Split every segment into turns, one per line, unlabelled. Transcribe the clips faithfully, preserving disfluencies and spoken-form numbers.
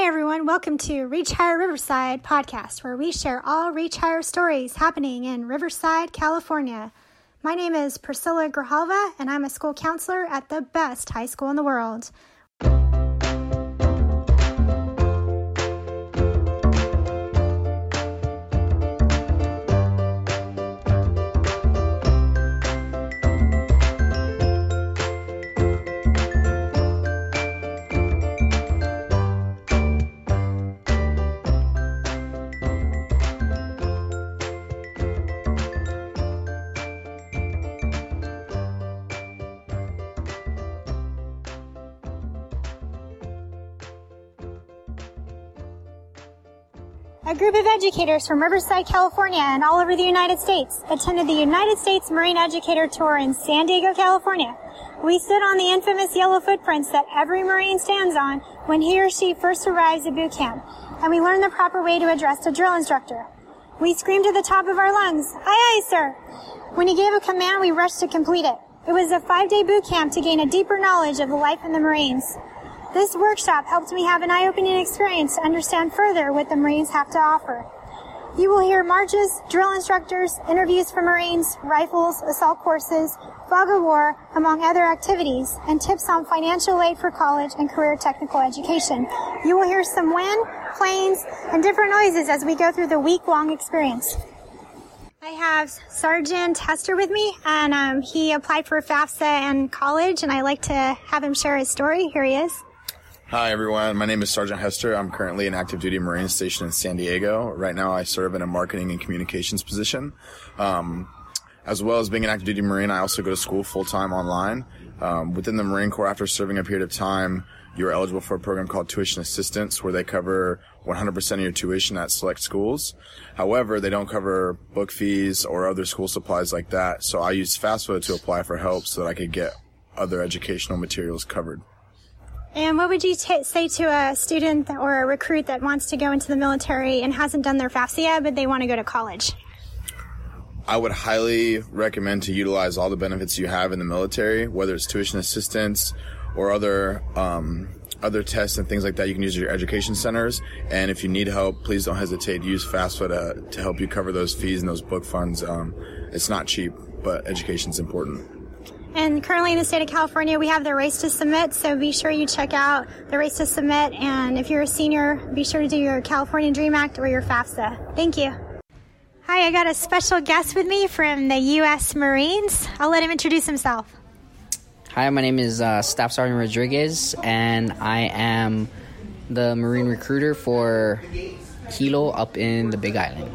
Hi, everyone. Welcome to Reach Higher Riverside podcast, where we share all Reach Higher stories happening in Riverside, California. My name is Priscilla Grijalva, and I'm a school counselor at the best high school in the world. A group of educators from Riverside, California and all over the United States attended the United States Marine Educator Tour in San Diego, California. We stood on the infamous yellow footprints that every Marine stands on when he or she first arrives at boot camp, and we learned the proper way to address a drill instructor. We screamed at the top of our lungs, "Aye, aye, sir!" When he gave a command, we rushed to complete it. It was a five-day boot camp to gain a deeper knowledge of the life in the Marines. This workshop helped me have an eye-opening experience to understand further what the Marines have to offer. You will hear marches, drill instructors, interviews for Marines, rifles, assault courses, fog of war, among other activities, and tips on financial aid for college and career technical education. You will hear some wind, planes, and different noises as we go through the week-long experience. I have Sergeant Hester with me, and um, he applied for FAFSA in college, and I'd like to have him share his story. Here he is.
Hi, everyone. My name is Sergeant Hester. I'm currently an active duty Marine stationed in San Diego. Right now, I serve in a marketing and communications position. Um, as well as being an active duty Marine, I also go to school full-time online. Um, within the Marine Corps, after serving a period of time, you're eligible for a program called Tuition Assistance, where they cover one hundred percent of your tuition at select schools. However, they don't cover book fees or other school supplies like that. So I used FAFSA to apply for help so that I could get other educational materials covered.
And what would you t- say to a student or a recruit that wants to go into the military and hasn't done their FAFSA yet, but they want to go to college?
I would highly recommend to utilize all the benefits you have in the military, whether it's tuition assistance or other um, other tests and things like that. You can use your education centers. And if you need help, please don't hesitate to use FAFSA to, to help you cover those fees and those book funds. Um, it's not cheap, but education's important.
And currently in the state of California, we have the Race to Submit, so be sure you check out the Race to Submit. And if you're a senior, be sure to do your California DREAM Act or your FAFSA. Thank you. Hi, I got a special guest with me from the U S Marines. I'll let him introduce himself.
Hi, my name is uh, Staff Sergeant Rodriguez, and I am the Marine recruiter for Hilo up in the Big Island.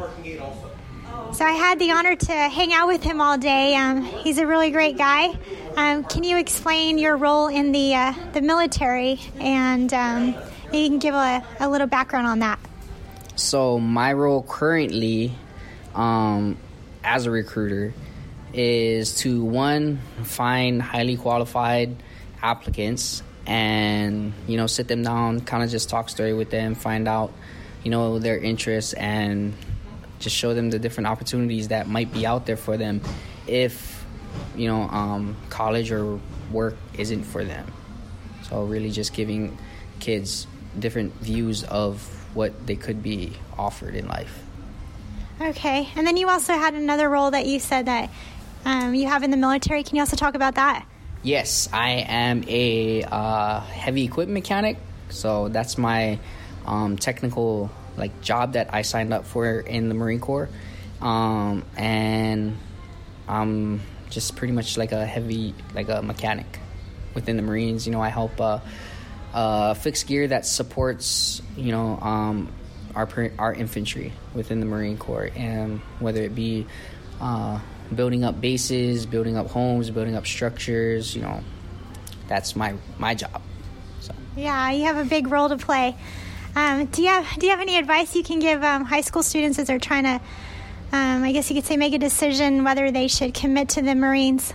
So I had the honor to hang out with him all day. Um, he's a really great guy. Um, can you explain your role in the uh, the military, and um, you can give a, a little background on that?
So my role currently um, as a recruiter is to, one, find highly qualified applicants and, you know, sit them down, kind of just talk story with them, find out, you know, their interests, and just show them the different opportunities that might be out there for them if, you know, um, college or work isn't for them. So really just giving kids different views of what they could be offered in life.
Okay. And then you also had another role that you said that um, you have in the military. Can you also talk about that?
Yes, I am a uh, heavy equipment mechanic. So that's my um, technical like job that I signed up for in the Marine Corps, um, and I'm just pretty much like a heavy, like a mechanic within the Marines. You know, I help uh, uh, fix gear that supports, you know, um, our our infantry within the Marine Corps, and whether it be uh, building up bases, building up homes, building up structures, you know, that's my my job. So.
Yeah, you have a big role to play. Um, do you have do you have any advice you can give um, high school students as they're trying to, um, I guess you could say, make a decision whether they should commit to the Marines?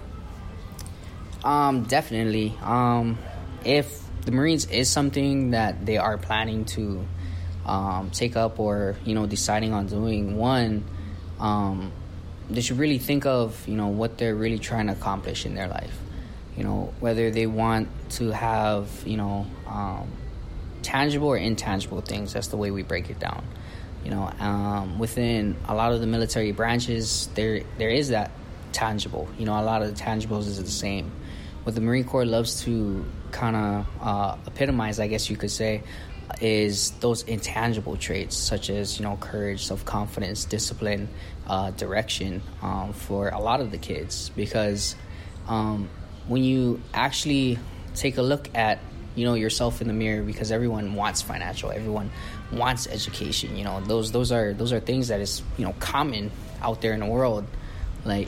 Um, definitely. Um, if the Marines is something that they are planning to um, take up or, you know, deciding on doing, one, um, they should really think of, you know, what they're really trying to accomplish in their life. You know, whether they want to have, you know, um, tangible or intangible things. That's the way we break it down. You know, um, within a lot of the military branches, there there is that tangible. You know, a lot of the tangibles is the same. What the Marine Corps loves to kind of uh, epitomize, I guess you could say, is those intangible traits such as, you know, courage, self-confidence, discipline, uh, direction um, for a lot of the kids. Because um, when you actually take a look at, you know, yourself in the mirror, because everyone wants financial, everyone wants education, you know, those those are those are things that is, you know, common out there in the world. Like,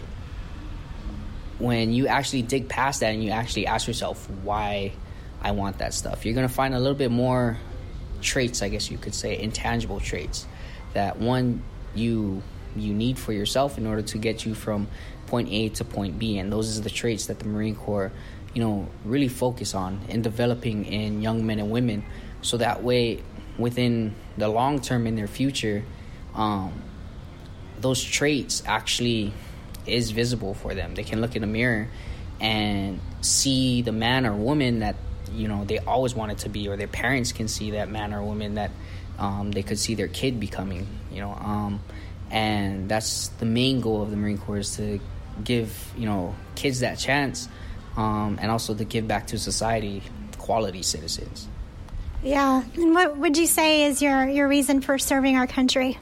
when you actually dig past that and you actually ask yourself why I want that stuff, you're going to find a little bit more traits, I guess you could say, intangible traits that, one, you you need for yourself in order to get you from point A to point B. And those are the traits that the Marine Corps, you know, really focus on in developing in young men and women, so that way within the long term in their future, um, those traits actually is visible for them. They can look in the mirror and see the man or woman that, you know, they always wanted to be, or their parents can see that man or woman that um, they could see their kid becoming, you know. Um, and that's the main goal of the Marine Corps, is to give, you know, kids that chance, um, and also to give back to society quality citizens.
Yeah. And what would you say is your, your reason for serving our country?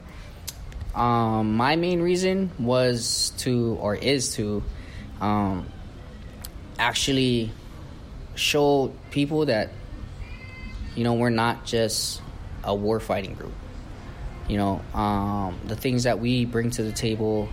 Um, my main reason was to, or is to, um, actually show people that, you know, we're not just a war fighting group. You know, um, the things that we bring to the table,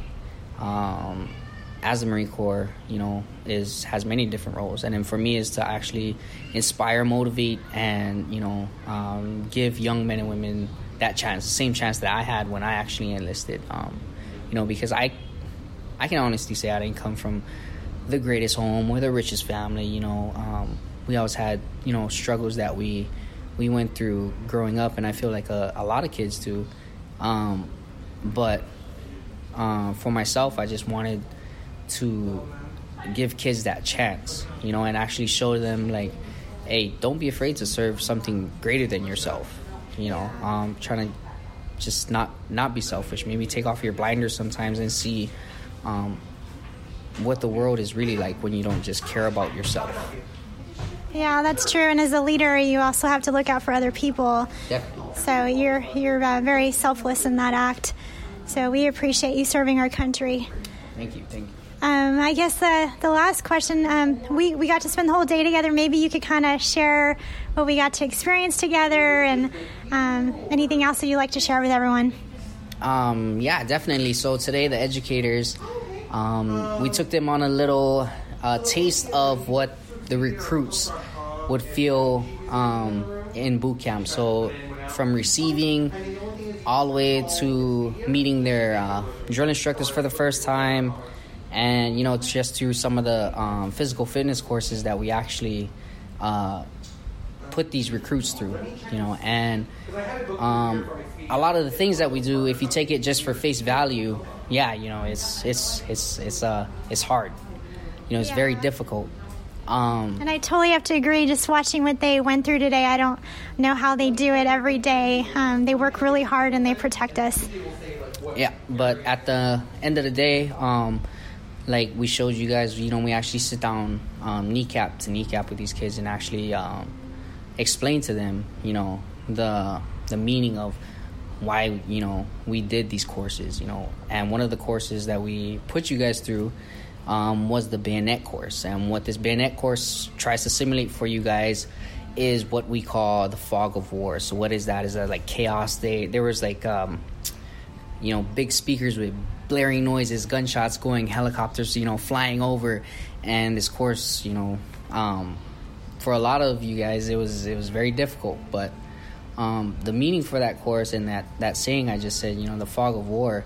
um, as the Marine Corps, you know, is has many different roles. And then for me is to actually inspire, motivate, and, you know, um, give young men and women that chance, the same chance that I had when I actually enlisted. Um, you know, because I, I can honestly say I didn't come from the greatest home or the richest family. You know, um, we always had, you know, struggles that we we went through growing up, and I feel like a, a lot of kids do. Um, but uh, for myself, I just wanted to give kids that chance, you know, and actually show them, like, hey, don't be afraid to serve something greater than yourself. You know, um, trying to just not not be selfish. Maybe take off your blinders sometimes and see um, what the world is really like when you don't just care about yourself.
Yeah, that's true. And as a leader, you also have to look out for other people.
Definitely.
So you're you're uh, very selfless in that act. So we appreciate you serving our country.
Thank you. Thank you.
Um, I guess uh, the last question, um, we, we got to spend the whole day together. Maybe you could kind of share what we got to experience together, and um, anything else that you'd like to share with everyone.
Um, yeah, definitely. So today the educators, um, we took them on a little uh, taste of what the recruits would feel um, in boot camp. So from receiving all the way to meeting their uh, drill instructors for the first time, and, you know, just through some of the um, physical fitness courses that we actually uh, put these recruits through, you know. And um, a lot of the things that we do, if you take it just for face value, yeah, you know, it's it's it's it's uh it's hard. You know, it's
yeah.
very difficult. Um,
and I totally have to agree. Just watching what they went through today, I don't know how they do it every day. Um, they work really hard and they protect us.
Yeah, but at the end of the day, um, like we showed you guys, you know, we actually sit down um, kneecap to kneecap with these kids and actually um, explain to them, you know, the the meaning of why, you know, we did these courses, you know. And one of the courses that we put you guys through um, was the bayonet course. And what this bayonet course tries to simulate for you guys is what we call the fog of war. So what is that? Is that like chaos? They there was like um, you know, big speakers with blaring noises, gunshots going, helicopters, you know, flying over. And this course, you know, um, for a lot of you guys, it was it was very difficult. But um, the meaning for that course and that, that saying I just said, you know, the fog of war,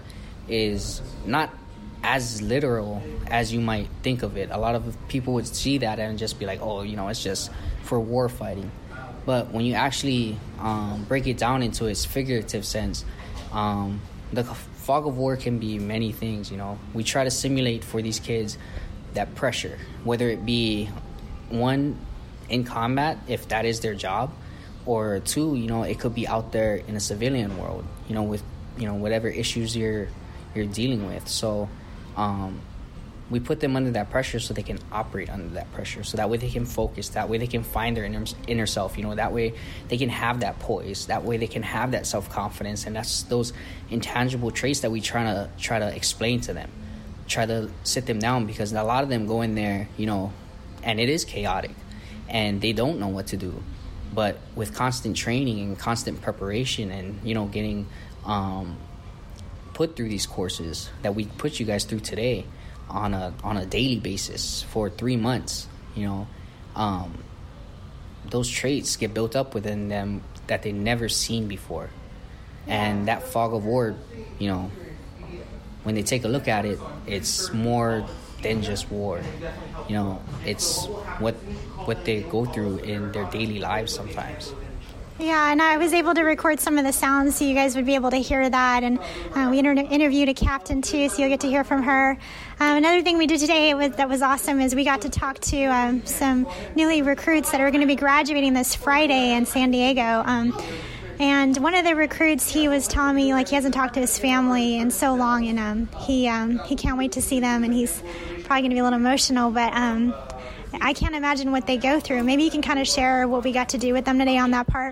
is not as literal as you might think of it. A lot of people would see that and just be like, oh, you know, it's just for war fighting. But when you actually um, break it down into its figurative sense, um, the fog of war can be many things, you know. We try to simulate for these kids that pressure, whether it be one in combat, if that is their job, or two, you know, it could be out there in a civilian world, you know, with, you know, whatever issues you're you're dealing with. So um, we put them under that pressure so they can operate under that pressure. So that way they can focus. That way they can find their inner, inner self. You know, that way they can have that poise. That way they can have that self-confidence. And that's those intangible traits that we try to try to explain to them. Try to sit them down, because a lot of them go in there, you know, and it is chaotic and they don't know what to do. But with constant training and constant preparation and, you know, getting um, put through these courses that we put you guys through today on a on a daily basis for three months, you know, um, those traits get built up within them that they never seen before. And that fog of war, you know, when they take a look at it, it's more than just war. You know, it's what what they go through in their daily lives sometimes.
Yeah, and I was able to record some of the sounds so you guys would be able to hear that. And uh, we inter- interviewed a captain, too, so you'll get to hear from her. Um, another thing we did today was, that was awesome is we got to talk to um, some newly recruits that are going to be graduating this Friday in San Diego. Um, and one of the recruits, he was telling me, like, he hasn't talked to his family in so long, and um, he um, he can't wait to see them, and he's probably going to be a little emotional, but um, I can't imagine what they go through. Maybe you can kind of share what we got to do with them today on that part.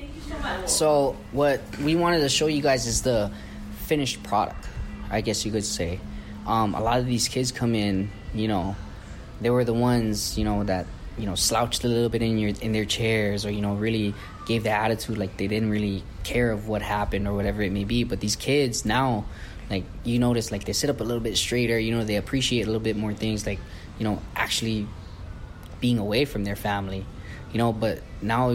So what we wanted to show you guys is the finished product, I guess you could say. Um, a lot of these kids come in, you know, they were the ones, you know, that, you know, slouched a little bit in your in their chairs, or, you know, really gave the attitude like they didn't really care of what happened or whatever it may be. But these kids now, like, you notice, like, they sit up a little bit straighter, you know, they appreciate a little bit more things, like, you know, actually being away from their family, you know. But now,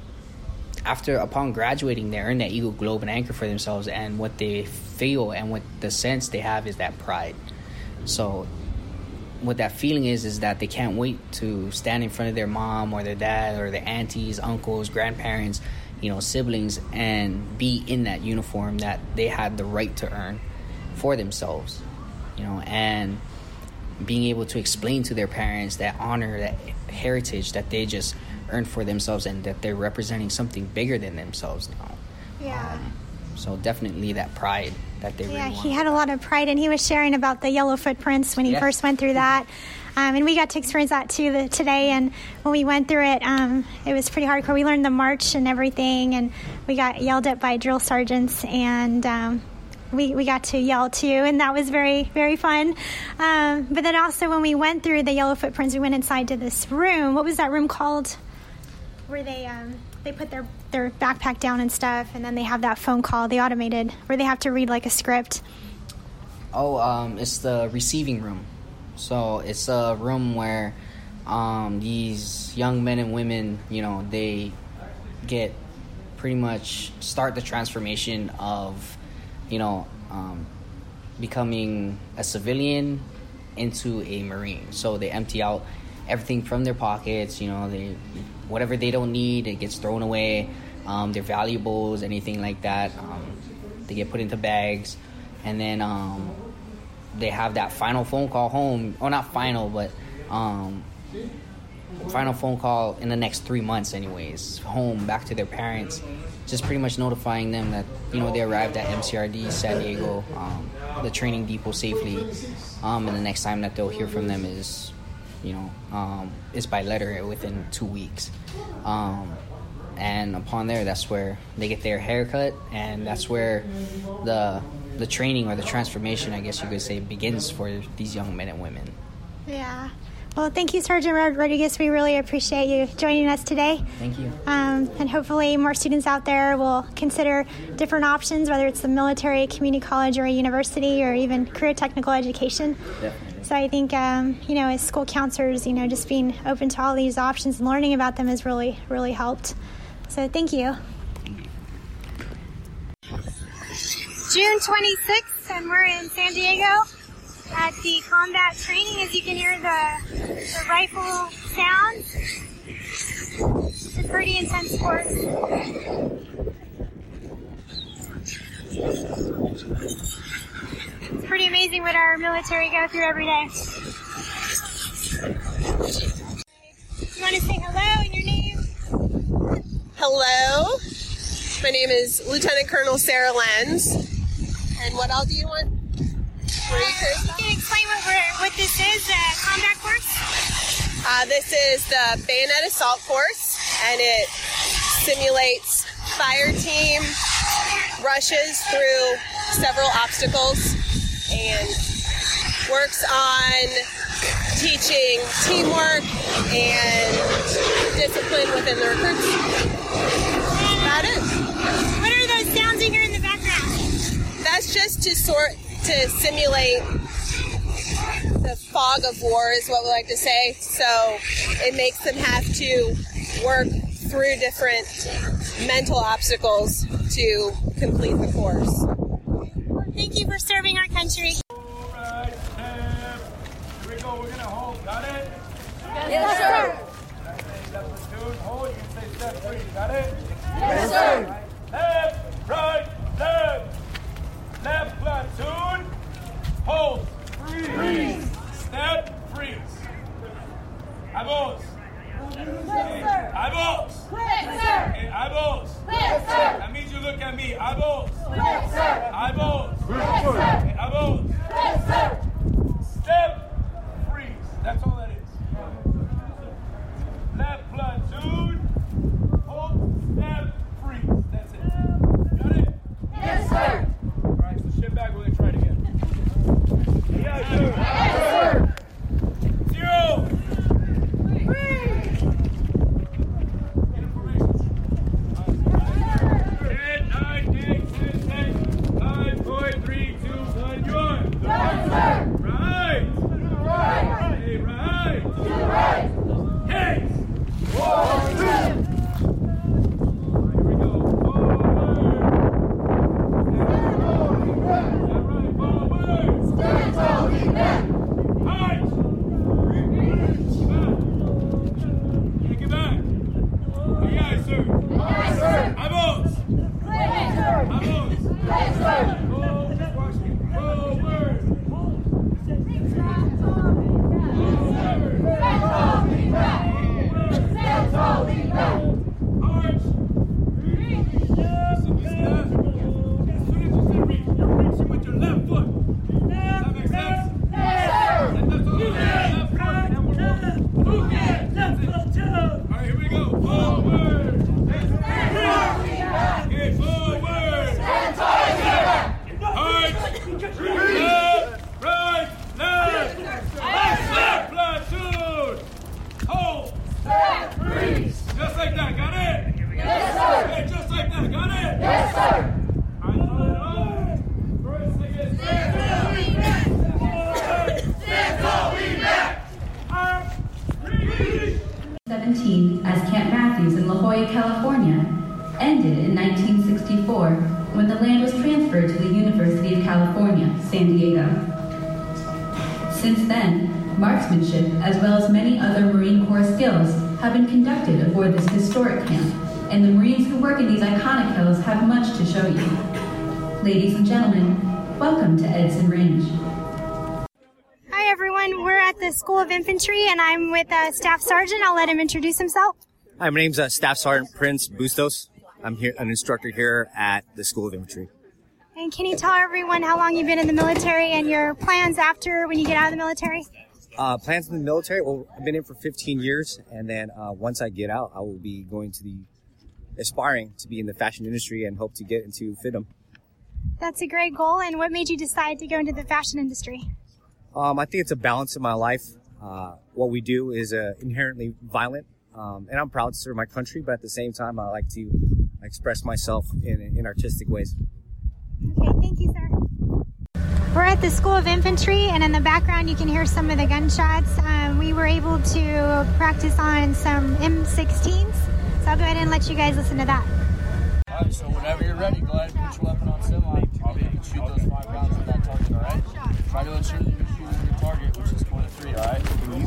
after, upon graduating, they earn that Eagle Globe and anchor for themselves, and what they feel and what the sense they have is that pride. So what that feeling is is that they can't wait to stand in front of their mom or their dad or their aunties, uncles, grandparents, you know, siblings, and be in that uniform that they had the right to earn for themselves, you know, and being able to explain to their parents that honor, that heritage that they just earned for themselves, and that they're representing something bigger than themselves now.
Yeah.
Um, so definitely that pride that they
Yeah,
really want.
he had a lot of pride, and he was sharing about the yellow footprints when he
Yeah.
first went through that. Um, and we got to experience that too the, today. And when we went through it, um, it was pretty hardcore. We learned the march and everything, and we got yelled at by drill sergeants, and um, we, we got to yell too, and that was very, very fun. Um, but then also when we went through the yellow footprints, we went inside to this room. What was that room called? Where they um, they put their, their backpack down and stuff, and then they have that phone call, the automated, where they have to read like a script.
Oh, um, it's the receiving room. So it's a room where um, these young men and women, you know, they get pretty much start the transformation of, you know, um, becoming a civilian into a Marine. So they empty out everything from their pockets, you know, they whatever they don't need, it gets thrown away. Um, their valuables, anything like that, um, they get put into bags, and then um, they have that final phone call home, or not final, but um, final phone call in the next three months anyways, home, back to their parents, just pretty much notifying them that, you know, they arrived at M C R D San Diego, um, the training depot safely, um, and the next time that they'll hear from them is, you know, um, is by letter within two weeks. Um, and upon there, that's where they get their haircut, and that's where the the training or the transformation, I guess you could say, begins for these young men and women.
Yeah. Well, thank you, Sergeant Rodriguez. We really appreciate you joining us today.
Thank you.
Um, and hopefully more students out there will consider different options, whether it's the military, community college, or a university, or even career technical education.
Definitely.
So I think, um, you know, as school counselors, you know, just being open to all these options and learning about them has really, really helped. So thank you. June twenty-sixth, and we're in San Diego at the combat training. As you can hear the, the rifle sounds. It's a pretty intense course. It's pretty amazing what our military go through every day. You want to say hello and your name?
Hello, my name is Lieutenant Colonel Sarah Lenz. And what all do you want? What are you curious about?
Can you explain what, we're, what this is, a combat course?
Uh, this is the Bayonet Assault Course, and it simulates fire team rushes through several obstacles and works on teaching teamwork and discipline within the recruits. That's about it.
What are those sounds you hear in the background?
That's just to sort to simulate the fog of war is what we like to say. So it makes them have to work through different mental obstacles to complete the course.
Thank you for serving our country.
All right, step. Here we go. We're going to hold. Got it?
Yes, sir.
Left platoon, hold. You can say step three. Got it?
Yes, sir.
Left, right, left. Left platoon, hold. Freeze. Step, freeze. Abos.
Yes, sir.
Abos.
Yes, sir.
Okay, abos.
Yes, sir.
That means you look at me. Abos.
Yes, sir.
Abos.
Yes, sir.
Okay, abos.
Yes, sir.
Step, freeze. That's all that is. Left platoon, hold, step, freeze. That's it. Got it?
Yes, sir.
All right, so shift back. We're going to try it again. Yes, sir.
Yes, sir.
Zero. In formation. Ten, nine, eight, ten, ten, five, four, three, two, one, you're.
Yes, sir.
Right.
Right.
Hey, right.
Right.
Hey.
One, two.
Here we go. Forward. All right, forward.
Stand tall, lean back.
March. Get back. Get back. Aye, sir.
Yes, sir.
Abos.
Yes, sir.
Abos.
Yes, sir.
Forward. Watch me. Forward.
Stand tall, lean back. Stand tall, lean back.
Arch. Listen, you see that? As soon as you say reach, you're reaching with your left foot. Does that make sense?
Yes, sir.
And that's all. Left foot. And we're walking. Two hands. That's it. All right, here we go. Forward.
Stand tall, lean back.
Okay, forward.
Stand tall, lean back.
Arch. Left. Right. Left. Left platoon. Hold.
Stand, freeze.
Just like that. Got it?
Yes, sir.
Okay, just like that. Got it?
Yes, sir.
All right, follow it up. First thing is
Stand tall, lean back. Stand tall, lean back.
arch. Reach.
seventeen as Camp Matthews in La Jolla, California, ended in nineteen sixty-four when the land was transferred to the University of California, San Diego. Since then, marksmanship as well as many other Marine Corps skills have been conducted aboard this historic camp, and the Marines who work in these iconic hills have much to show you. Ladies and gentlemen, welcome to Edson Range.
Hi, everyone. We're at the School of Infantry, and I'm with uh, Staff Sergeant. I'll let him introduce himself.
Hi, my name's uh, Staff Sergeant Prince Bustos. I'm here, an instructor here at the School of Infantry.
And can you tell everyone how long you've been in the military and your plans after when you get out of the military?
Uh, plans in the military, well, I've been in for fifteen years, and then uh, once I get out, I will be going to the, aspiring to be in the fashion industry and hope to get into F I D M.
That's a great goal. And what made you decide to go into the fashion industry?
Um, I think it's a balance in my life. Uh, what we do is uh, inherently violent, um, and I'm proud to serve my country, but at the same time, I like to express myself in, in artistic ways.
Okay, thank you, sir. We're at the School of Infantry, and in the background you can hear some of the gunshots. Um, we were able to practice on some M sixteens, so I'll go ahead and let you guys listen to that.
All right, so whenever you're ready, go ahead and put your weapon on semi. I'll be able to shoot those five rounds at that target, all right? Try to ensure that you're shooting your target, which is twenty-three, all right?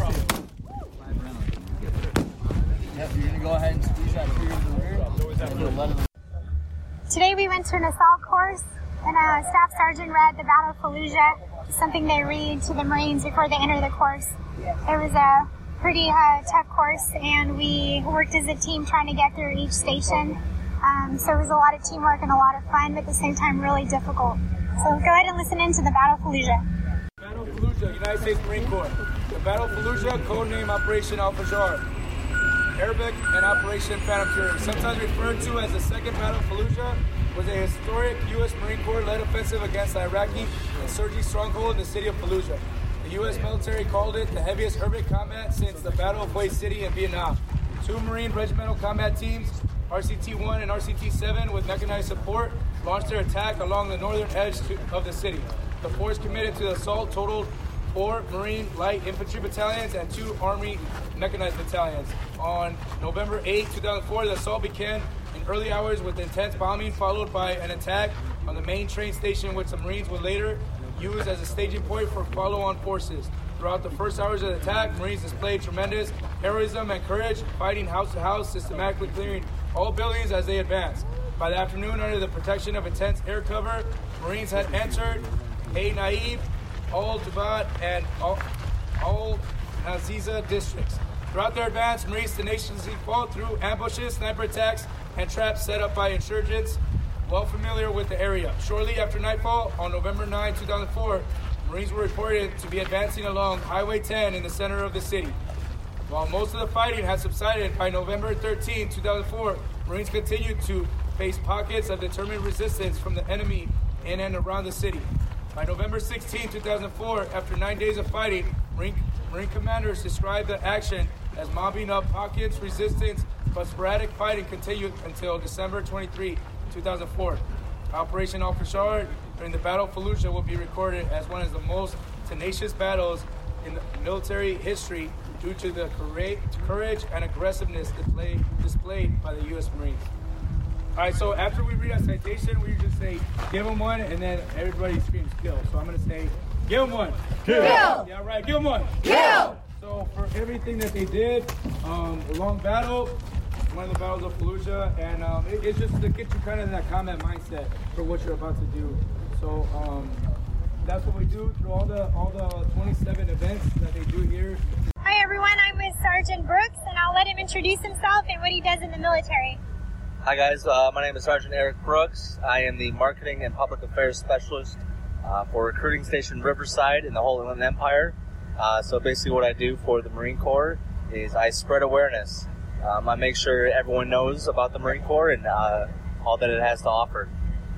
Yep, you're going to go ahead and squeeze that trigger to the rear.
Today we went to an assault course, and a staff sergeant read the Battle of Fallujah, something they read to the Marines before they enter the course. It was a pretty uh, tough course, and we worked as a team trying to get through each station. Um, so it was a lot of teamwork and a lot of fun, but at the same time really difficult. So go ahead and listen in to the Battle Fallujah.
Battle Fallujah, United States Marine Corps. The Battle Fallujah, codename Operation Al-Fajr, Arabic and Operation Phantom Fury, sometimes referred to as the Second Battle Fallujah, was a historic U S Marine Corps-led offensive against the Iraqi insurgent stronghold in the city of Fallujah. The U S military called it the heaviest urban combat since the Battle of Hue City in Vietnam. Two Marine regimental combat teams, R C T one and R C T seven, with mechanized support, launched their attack along the northern edge to, of the city. The force committed to the assault totaled four Marine light infantry battalions and two Army mechanized battalions. On November eighth, two thousand four, the assault began in early hours with intense bombing, followed by an attack on the main train station, which the Marines would later use as a staging point for follow-on forces. Throughout the first hours of the attack, Marines displayed tremendous heroism and courage, fighting house to house, systematically clearing all buildings as they advanced. By the afternoon, under the protection of intense air cover, Marines had entered Hay Naib, Al-Dubat, and Al-Aziza districts. Throughout their advance, Marines tenaciously fought through ambushes, sniper attacks, and traps set up by insurgents well familiar with the area. Shortly after nightfall, on November ninth, two thousand four, Marines were reported to be advancing along Highway ten in the center of the city. While most of the fighting had subsided by November thirteenth, two thousand four, Marines continued to face pockets of determined resistance from the enemy in and around the city. By November sixteenth, two thousand four, after nine days of fighting, Marine, Marine commanders described the action as mobbing up pockets, resistance, but sporadic fighting continued until December twenty-third, two thousand four. Operation Al-Fajr during the Battle of Fallujah will be recorded as one of the most tenacious battles in the military history due to the courage and aggressiveness displayed, displayed by the U S Marines. All right, so after we read our citation, we just say, give them one, and then everybody screams kill. So I'm going to say, give them one.
Kill.
Yeah, right, give them one.
Kill.
So for everything that they did, um, a long battle, one of the battles of Fallujah, and um, it, it's just to get you kind of in that combat mindset for what you're about to do. So um, that's what we do through all the all the twenty-seven events that they do here.
Hi everyone, I'm with Sergeant Brooks, and I'll let him introduce himself and what he does in the military.
Hi guys, uh, my name is Sergeant Eric Brooks. I am the Marketing and Public Affairs Specialist uh, for Recruiting Station Riverside in the Holy Land Empire. Uh, so basically what I do for the Marine Corps is I spread awareness. Um, I make sure everyone knows about the Marine Corps and uh, all that it has to offer.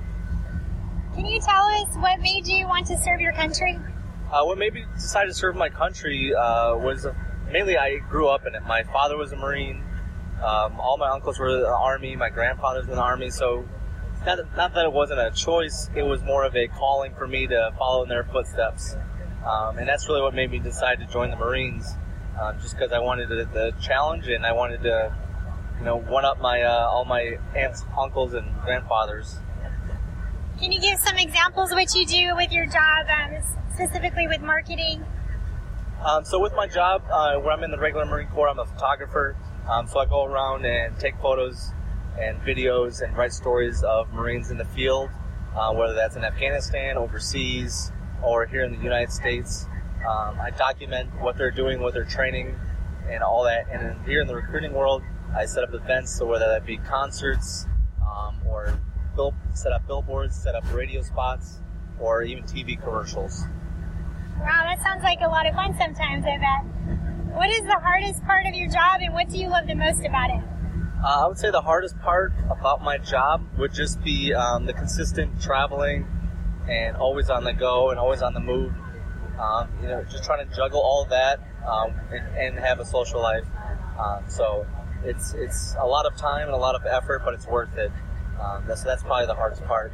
Can you tell us what made you want to serve your country?
Uh, what made me decide to serve my country uh, was uh, mainly I grew up in it. My father was a Marine. Um, all my uncles were in the Army. My grandfather's in the Army. So not that, not that it wasn't a choice. It was more of a calling for me to follow in their footsteps. Um, and that's really what made me decide to join the Marines. Uh, just because I wanted the, the challenge and I wanted to, you know, one up my uh, all my aunts, uncles, and grandfathers.
Can you give some examples of what you do with your job, um, specifically with marketing?
Um, so with my job, uh, when I'm in the regular Marine Corps, I'm a photographer. Um, so I go around and take photos and videos and write stories of Marines in the field, uh, whether that's in Afghanistan, overseas, or here in the United States. Um, I document what they're doing, what they're training, and all that. And then here in the recruiting world, I set up events, so whether that be concerts um, or bill, set up billboards, set up radio spots, or even T V commercials.
Wow, that sounds like a lot of fun sometimes, I bet. What is the hardest part of your job, and what do you love the most about it?
Uh, I would say the hardest part about my job would just be um, the consistent traveling and always on the go and always on the move. Um, you know, just trying to juggle all of that um, and, and have a social life. Um, so it's it's a lot of time and a lot of effort, but it's worth it. Um, that's that's probably the hardest part.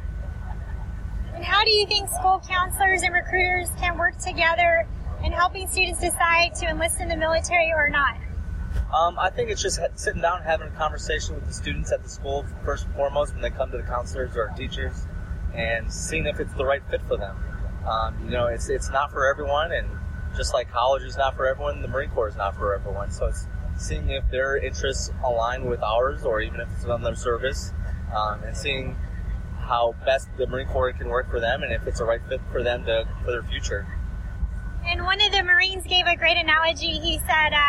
And how do you think school counselors and recruiters can work together in helping students decide to enlist in the military or not?
Um, I think it's just sitting down and having a conversation with the students at the school first and foremost when they come to the counselors or teachers, and seeing if it's the right fit for them. Um, you know, it's it's not for everyone, and just like college is not for everyone, the Marine Corps is not for everyone. So it's seeing if their interests align with ours, or even if it's another service, um, and seeing how best the Marine Corps can work for them, and if it's a right fit for them to for their future.
And one of the Marines gave a great analogy. He said, uh,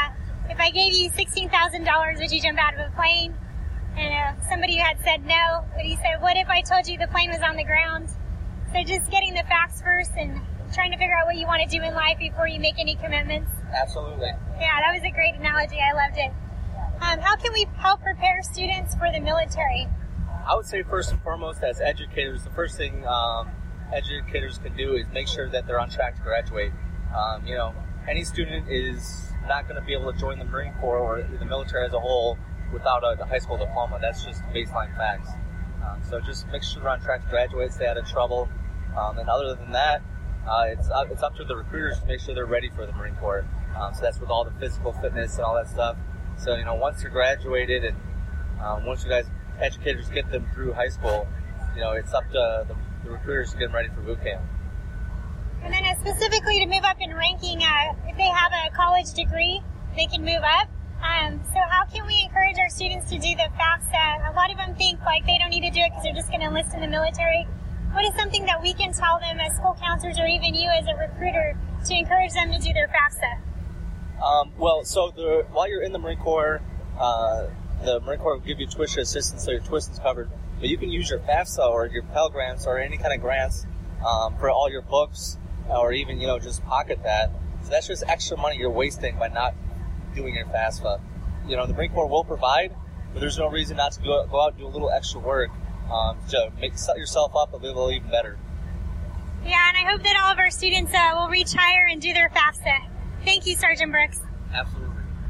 if I gave you sixteen thousand dollars, would you jump out of a plane? And uh, somebody had said no, but he said, what if I told you the plane was on the ground? So just getting the facts first and trying to figure out what you want to do in life before you make any commitments.
Absolutely.
Yeah, that was a great analogy. I loved it. Um, how can we help prepare students for the military?
I would say first and foremost, as educators, the first thing um, educators can do is make sure that they're on track to graduate. Um, you know, any student is not going to be able to join the Marine Corps or the military as a whole without a, a high school diploma. That's just baseline facts. Um, so just make sure they're on track to graduate, stay out of trouble. Um, and other than that, uh, it's, up, it's up to the recruiters to make sure they're ready for the Marine Corps. Um, so that's with all the physical fitness and all that stuff. So, you know, once you're graduated and um, once you guys, educators get them through high school, you know, it's up to the, the recruiters to get them ready for boot camp.
And then uh, specifically to move up in ranking, uh, if they have a college degree, they can move up. Um, so how can we encourage our students to do the FAFSA? A lot of them think like they don't need to do it because they're just going to enlist in the military. What is something that we can tell them as school counselors or even you as a recruiter to encourage them to do their FAFSA?
Um, well, so the, while you're in the Marine Corps, uh, the Marine Corps will give you tuition assistance, so your tuition's covered. But you can use your FAFSA or your Pell Grants or any kind of grants um, for all your books, or even, you know, just pocket that. So that's just extra money you're wasting by not doing your FAFSA. You know, the Marine Corps will provide, but there's no reason not to go, go out and do a little extra work um, to make set yourself up a little even better.
Yeah, and I hope that all of our students uh, will reach higher and do their FAFSA. Thank you, Sergeant Brooks.
Absolutely.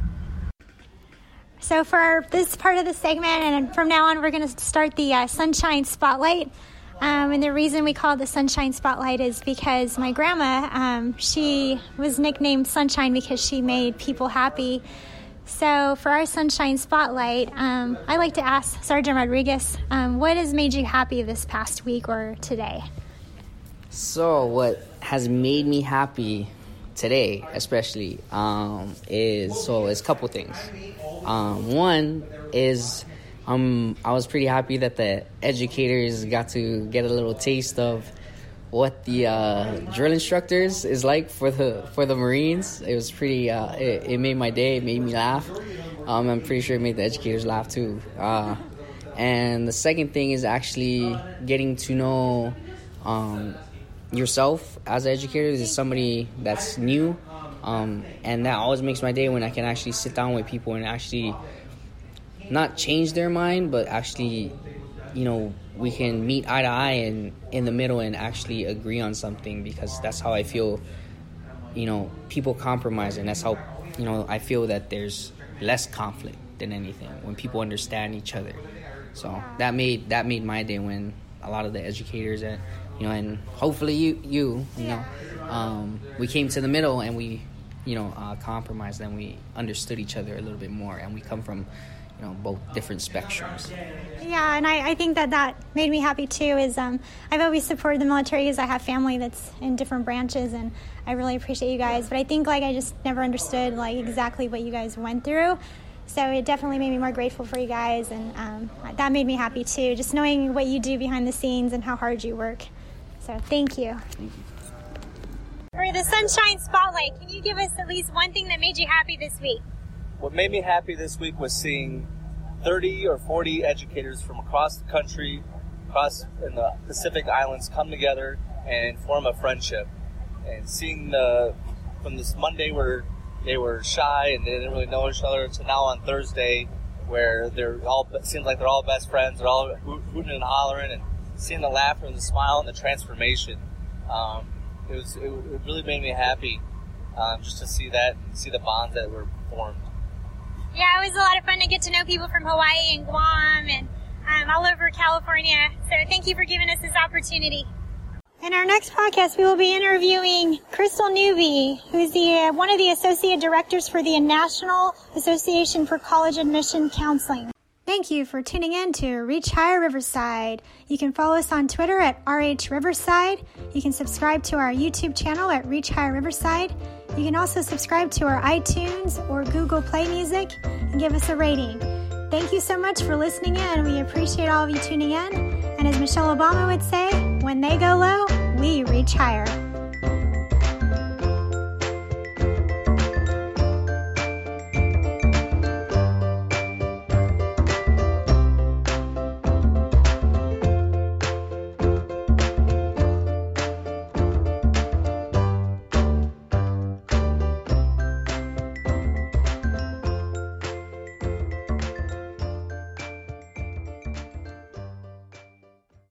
So for this part of the segment, and from now on, we're going to start the uh, Sunshine Spotlight. Um, and the reason we call it the Sunshine Spotlight is because my grandma, um, she was nicknamed Sunshine because she made people happy. So for our Sunshine Spotlight, um, I like to ask Sergeant Rodriguez, um, what has made you happy this past week or today?
So what has made me happy today, especially, um, is, so it's a couple things. Um, one is um, I was pretty happy that the educators got to get a little taste of what the uh, drill instructors is like for the for the Marines. It was pretty, uh, it, it made my day, it made me laugh. Um, I'm pretty sure it made the educators laugh too. Uh, and the second thing is actually getting to know um, yourself as an educator. This is somebody that's new, um, and that always makes my day when I can actually sit down with people and actually not change their mind, but actually, you know, we can meet eye to eye and in the middle and actually agree on something, because that's how I feel, you know, people compromise, and that's how, you know, I feel that there's less conflict than anything when people understand each other. So that made that made my day when a lot of the educators and, you know, and hopefully you, you, you know, um, we came to the middle and we, you know, uh, compromised, and we understood each other a little bit more, and we come from, you know, both different spectrums.
Yeah, and I, I think that that made me happy too. Is um, I've always supported the military because I have family that's in different branches, and I really appreciate you guys. But I think like I just never understood like exactly what you guys went through. So it definitely made me more grateful for you guys, and um, that made me happy too, just knowing what you do behind the scenes and how hard you work. So thank you.
Thank you.
For the Sunshine Spotlight, can you give us at least one thing that made you happy this week?
What made me happy this week was seeing thirty or forty educators from across the country, across in the Pacific Islands, come together and form a friendship. And seeing the, from this Monday where they were shy and they didn't really know each other, to now on Thursday where they're all, it seems like they're all best friends, they're all hooting and hollering, and seeing the laughter and the smile and the transformation. Um, it was it, it really made me happy um, just to see that and see the bonds that were formed.
Yeah, it was a lot of fun to get to know people from Hawaii and Guam and um, all over California. So thank you for giving us this opportunity. In our next podcast, we will be interviewing Crystal Newby, who's the uh, one of the associate directors for the National Association for College Admission Counseling. Thank you for tuning in to Reach Higher Riverside. You can follow us on Twitter at R H Riverside. You can subscribe to our YouTube channel at Reach Higher Riverside. You can also subscribe to our iTunes or Google Play Music and give us a rating. Thank you so much for listening in. We appreciate all of you tuning in. And as Michelle Obama would say, when they go low, we reach higher.